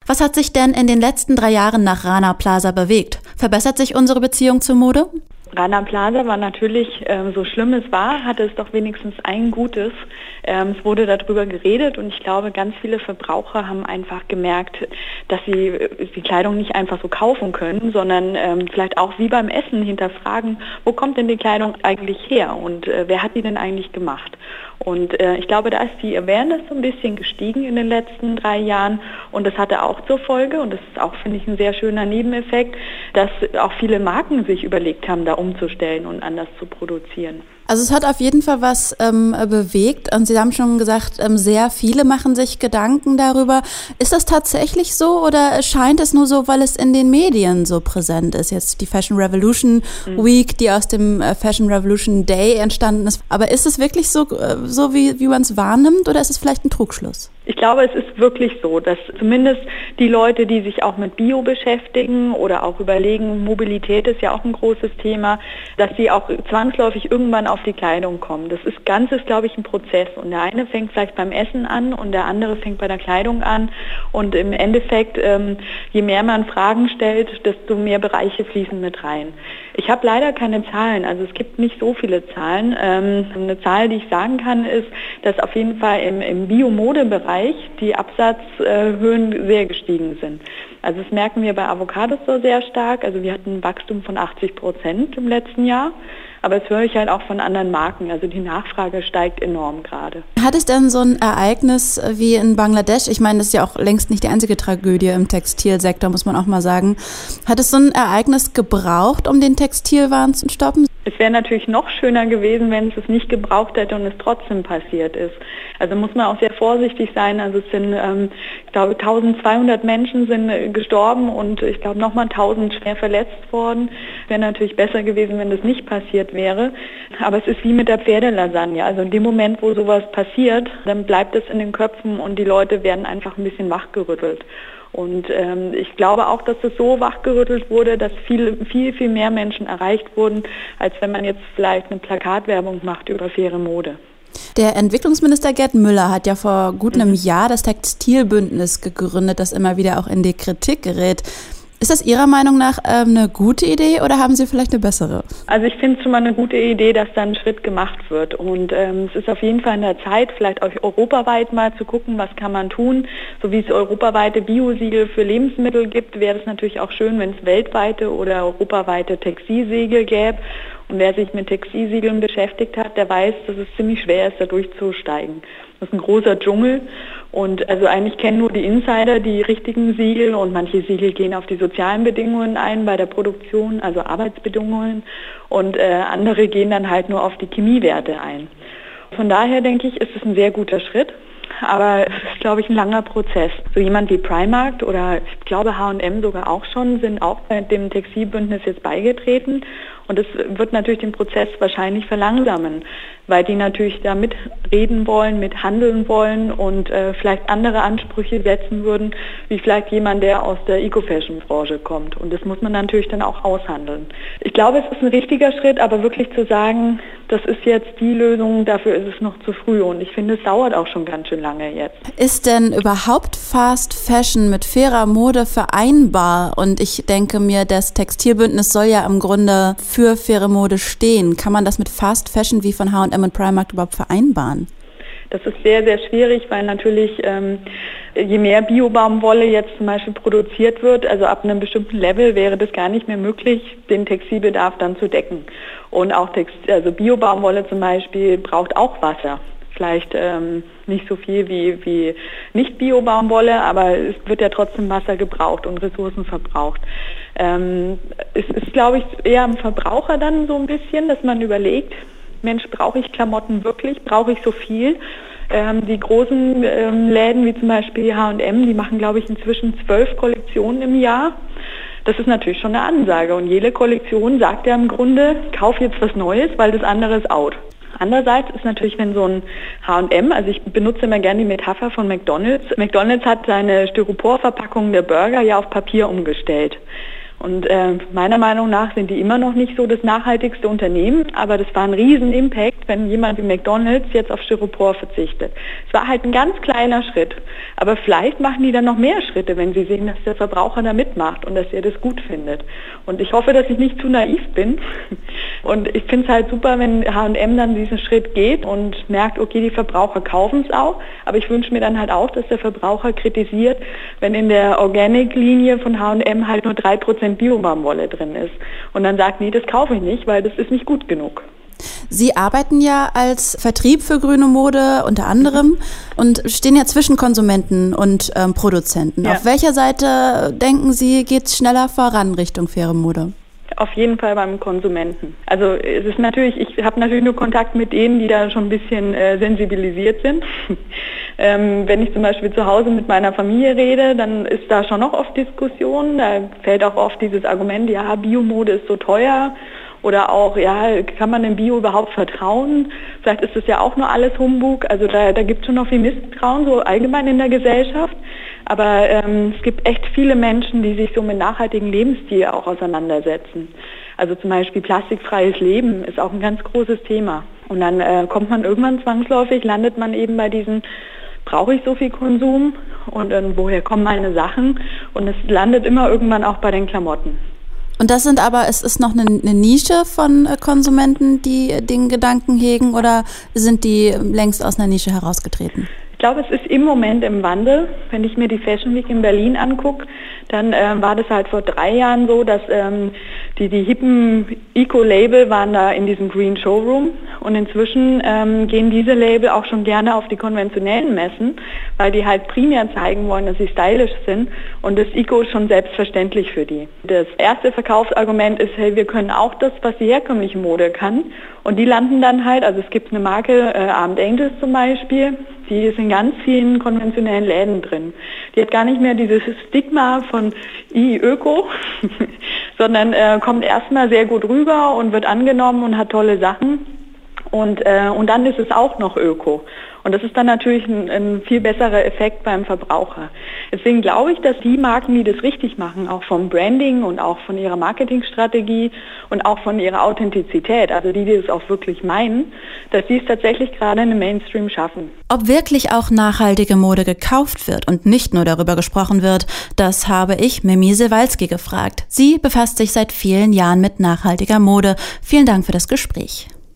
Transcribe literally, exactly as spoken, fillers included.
Was hat sich denn in den letzten drei Jahren nach Rana Plaza bewegt? Verbessert sich unsere Beziehung zur Mode? Rana Plaza war natürlich, ähm, so schlimm es war, hatte es doch wenigstens ein Gutes. Ähm, es wurde darüber geredet und ich glaube, ganz viele Verbraucher haben einfach gemerkt, dass sie die Kleidung nicht einfach so kaufen können, sondern ähm, vielleicht auch wie beim Essen hinterfragen, wo kommt denn die Kleidung eigentlich her und äh, wer hat die denn eigentlich gemacht? Und äh, ich glaube, da ist die Awareness so ein bisschen gestiegen in den letzten drei Jahren und das hatte auch zur Folge, und das ist auch, finde ich, ein sehr schöner Nebeneffekt, dass auch viele Marken sich überlegt haben, da umzustellen und anders zu produzieren. Also es hat auf jeden Fall was ähm, bewegt und Sie haben schon gesagt, ähm, sehr viele machen sich Gedanken darüber. Ist das tatsächlich so oder scheint es nur so, weil es in den Medien so präsent ist? Jetzt die Fashion Revolution mhm. Week, die aus dem äh, Fashion Revolution Day entstanden ist. Aber ist es wirklich so, äh, so wie, wie man es wahrnimmt oder ist es vielleicht ein Trugschluss? Ich glaube, es ist wirklich so, dass zumindest die Leute, die sich auch mit Bio beschäftigen oder auch überlegen, Mobilität ist ja auch ein großes Thema, dass sie auch zwangsläufig irgendwann auf die Kleidung kommen. Das ist ganz, ist, glaube ich, ein Prozess. Und der eine fängt vielleicht beim Essen an und der andere fängt bei der Kleidung an. Und im Endeffekt, ähm, je mehr man Fragen stellt, desto mehr Bereiche fließen mit rein. Ich habe leider keine Zahlen, also es gibt nicht so viele Zahlen. Ähm, eine Zahl, die ich sagen kann, ist, dass auf jeden Fall im, im Bio-Mode-Bereich die Absatzhöhen sehr gestiegen sind. Also das merken wir bei Avocados so sehr stark. Also wir hatten ein Wachstum von achtzig Prozent im letzten Jahr. Aber das höre ich halt auch von anderen Marken. Also die Nachfrage steigt enorm gerade. Hat es denn so ein Ereignis wie in Bangladesch, ich meine, das ist ja auch längst nicht die einzige Tragödie im Textilsektor, muss man auch mal sagen. Hat es so ein Ereignis gebraucht, um den Textilwahn zu stoppen? Es wäre natürlich noch schöner gewesen, wenn es es nicht gebraucht hätte und es trotzdem passiert ist. Also muss man auch sehr vorsichtig sein. Also es sind, ähm, ich glaube, eintausendzweihundert Menschen sind äh, gestorben und ich glaube nochmal tausend schwer verletzt worden. Wäre natürlich besser gewesen, wenn das nicht passiert wäre. Aber es ist wie mit der Pferdelasagne. Also in dem Moment, wo sowas passiert, dann bleibt es in den Köpfen und die Leute werden einfach ein bisschen wachgerüttelt. Und ähm, ich glaube auch, dass es so wachgerüttelt wurde, dass viel, viel, viel mehr Menschen erreicht wurden, als wenn man jetzt vielleicht eine Plakatwerbung macht über faire Mode. Der Entwicklungsminister Gerd Müller hat ja vor gut einem Jahr das Textilbündnis gegründet, das immer wieder auch in die Kritik gerät. Ist das Ihrer Meinung nach ähm, eine gute Idee oder haben Sie vielleicht eine bessere? Also ich finde es schon mal eine gute Idee, dass da ein Schritt gemacht wird. Und ähm, es ist auf jeden Fall in der Zeit, vielleicht auch europaweit mal zu gucken, was kann man tun. So wie es europaweite Biosiegel für Lebensmittel gibt, wäre es natürlich auch schön, wenn es weltweite oder europaweite Textilsiegel gäbe. Und wer sich mit Textilsiegeln beschäftigt hat, der weiß, dass es ziemlich schwer ist, da durchzusteigen. Das ist ein großer Dschungel und also eigentlich kennen nur die Insider die richtigen Siegel und manche Siegel gehen auf die sozialen Bedingungen ein bei der Produktion, also Arbeitsbedingungen, und äh, andere gehen dann halt nur auf die Chemiewerte ein. Von daher denke ich, ist es ein sehr guter Schritt. Aber es ist, glaube ich, ein langer Prozess. So jemand wie Primark oder ich glaube H und M sogar auch schon, sind auch bei dem Textilbündnis jetzt beigetreten. Und es wird natürlich den Prozess wahrscheinlich verlangsamen, weil die natürlich da mitreden wollen, mithandeln wollen und äh, vielleicht andere Ansprüche setzen würden, wie vielleicht jemand, der aus der Eco-Fashion-Branche kommt. Und das muss man natürlich dann auch aushandeln. Ich glaube, es ist ein richtiger Schritt, aber wirklich zu sagen, das ist jetzt die Lösung, dafür ist es noch zu früh. Und ich finde, es dauert auch schon ganz schön lange jetzt. Ist denn überhaupt Fast Fashion mit fairer Mode vereinbar? Und ich denke mir, das Textilbündnis soll ja im Grunde für faire Mode stehen. Kann man das mit Fast Fashion wie von H und M und Primark überhaupt vereinbaren? Das ist sehr, sehr schwierig, weil natürlich ähm, je mehr Bio-Baumwolle jetzt zum Beispiel produziert wird, also ab einem bestimmten Level wäre das gar nicht mehr möglich, den Textilbedarf dann zu decken. Und auch Textil, also Bio-Baumwolle zum Beispiel braucht auch Wasser. Vielleicht ähm, nicht so viel wie, wie Nicht-Bio-Baumwolle, aber es wird ja trotzdem Wasser gebraucht und Ressourcen verbraucht. Ähm, es ist, glaube ich, eher am Verbraucher dann so ein bisschen, dass man überlegt, Mensch, brauche ich Klamotten wirklich? Brauche ich so viel? Ähm, die großen ähm, Läden wie zum Beispiel H und M, die machen, glaube ich, inzwischen zwölf Kollektionen im Jahr. Das ist natürlich schon eine Ansage. Und jede Kollektion sagt ja im Grunde, kauf jetzt was Neues, weil das andere ist out. Andererseits ist natürlich, wenn so ein H und M, also ich benutze immer gerne die Metapher von McDonald's. McDonald's hat seine Styroporverpackung der Burger ja auf Papier umgestellt. Und äh, meiner Meinung nach sind die immer noch nicht so das nachhaltigste Unternehmen, aber das war ein riesen Impact, wenn jemand wie McDonald's jetzt auf Styropor verzichtet. Es war halt ein ganz kleiner Schritt, aber vielleicht machen die dann noch mehr Schritte, wenn sie sehen, dass der Verbraucher da mitmacht und dass er das gut findet. Und ich hoffe, dass ich nicht zu naiv bin. Und ich finde es halt super, wenn H und M dann diesen Schritt geht und merkt, okay, die Verbraucher kaufen es auch, aber ich wünsche mir dann halt auch, dass der Verbraucher kritisiert, wenn in der Organic-Linie von H und M halt nur drei Prozent Bio-Baumwolle drin ist. Und dann sagt, nee, das kaufe ich nicht, weil das ist nicht gut genug. Sie arbeiten ja als Vertrieb für grüne Mode unter anderem und stehen ja zwischen Konsumenten und ähm, Produzenten. Ja. Auf welcher Seite, denken Sie, geht es schneller voran Richtung faire Mode? Auf jeden Fall beim Konsumenten. Also es ist natürlich, ich habe natürlich nur Kontakt mit denen, die da schon ein bisschen äh, sensibilisiert sind. ähm, wenn ich zum Beispiel zu Hause mit meiner Familie rede, dann ist da schon noch oft Diskussion. Da fällt auch oft dieses Argument, ja, Biomode ist so teuer. Oder auch, ja, kann man dem Bio überhaupt vertrauen? Vielleicht ist das ja auch nur alles Humbug. Also da, da gibt es schon noch viel Misstrauen, so allgemein in der Gesellschaft. Aber ähm, es gibt echt viele Menschen, die sich so mit nachhaltigem Lebensstil auch auseinandersetzen. Also zum Beispiel plastikfreies Leben ist auch ein ganz großes Thema. Und dann äh, kommt man irgendwann zwangsläufig, landet man eben bei diesen, brauche ich so viel Konsum? Und äh, woher kommen meine Sachen? Und es landet immer irgendwann auch bei den Klamotten. Und das sind aber, es ist noch eine, eine Nische von Konsumenten, die den Gedanken hegen, oder sind die längst aus einer Nische herausgetreten? Ich glaube, es ist im Moment im Wandel. Wenn ich mir die Fashion Week in Berlin angucke, dann äh, war das halt vor drei Jahren so, dass ähm, die, die hippen Eco-Label waren da in diesem Green Showroom, und inzwischen ähm, gehen diese Label auch schon gerne auf die konventionellen Messen, weil die halt primär zeigen wollen, dass sie stylisch sind, und das Eco ist schon selbstverständlich für die. Das erste Verkaufsargument ist, hey, wir können auch das, was die herkömmliche Mode kann, und die landen dann halt, also es gibt eine Marke, äh, Armed Angels zum Beispiel, die ist in ganz vielen konventionellen Läden drin. Die hat gar nicht mehr dieses Stigma von I Öko, sondern äh, kommt erstmal sehr gut rüber und wird angenommen und hat tolle Sachen. Und, äh, und dann ist es auch noch Öko. Und das ist dann natürlich ein, ein viel besserer Effekt beim Verbraucher. Deswegen glaube ich, dass die Marken, die das richtig machen, auch vom Branding und auch von ihrer Marketingstrategie und auch von ihrer Authentizität, also die, die es auch wirklich meinen, dass sie es tatsächlich gerade in den Mainstream schaffen. Ob wirklich auch nachhaltige Mode gekauft wird und nicht nur darüber gesprochen wird, das habe ich Mimi Sewalski gefragt. Sie befasst sich seit vielen Jahren mit nachhaltiger Mode. Vielen Dank für das Gespräch.